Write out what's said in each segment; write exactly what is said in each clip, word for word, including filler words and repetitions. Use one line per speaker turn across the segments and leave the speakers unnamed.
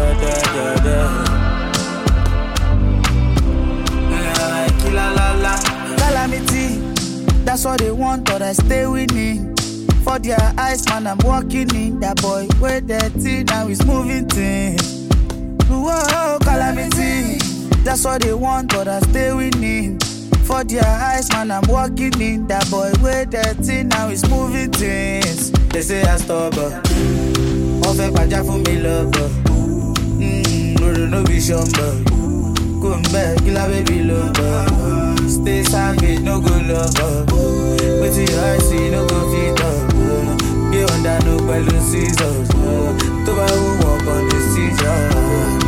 da da da. Killer la la. Calamity, that's what they want, but I stay winning. For their eyes, man, I'm walking in. That boy, way dirty, now he's moving things. Whoa, calamity, that's what they want, but I stay winning. For their eyes, man, I'm walking in. That boy, way dirty, now he's moving things. They say I stop, but off a paja for me, love, mmm, no, no vision, but come back, kill a baby, love, stay savage, no good love, but your eyes see, no good feet, get under no balloon scissors, to buy who walk on the scissors.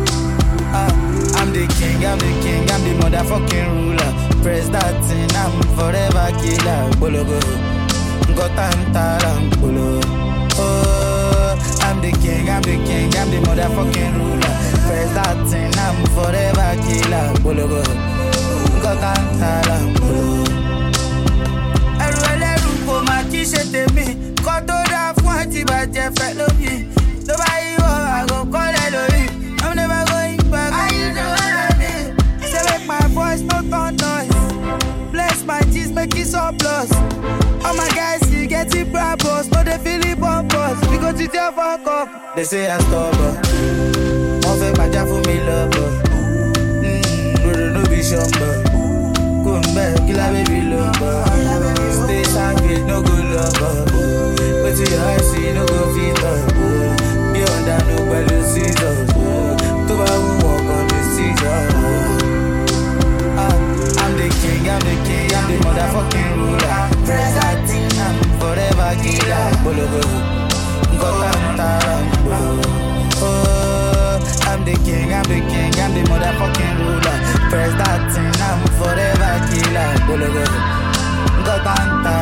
I'm the king, I'm the king, I'm the motherfucking ruler. Press that thing, I'm forever killer. Bologo, Gotantaram, Bolo. Oh, I'm the king, I'm the king, I'm the motherfucking ruler. Press that thing, I'm forever killer. Bologo, Gotantaram, Bolo. Ẹrù ẹlẹ́rù kò máa kí ṣe tèmi. Kọ́ tó dá fún àti bàjẹ́ fẹ́ lómi. Tó bá yíwọ́ àgọ́kọ́lẹ̀ lórí. I'm never going back. I you know what I mean. Say make my voice no turn noise. Bless my cheese, make it so plus. All my guys see getting brabos, no they feel it bumpers. We go to their fuck up. They say I stop her. One fake my job for me love her. Mmm, no no vision but come back, kill a baby love her. Stay savage, no good love her. But to your eyes see, no go feed her. Be under no balloon scissors. To buy who walk on the scissors. Ah, I'm the king, I'm the king, I'm the motherfucking ruler. Press that thing, I'm forever killer. Bologo, Gotantaram, Bolo. Oh, I'm the king, I'm the king, I'm the motherfucking ruler. Press that thing, I'm forever killer. Bologo, Gotantaram.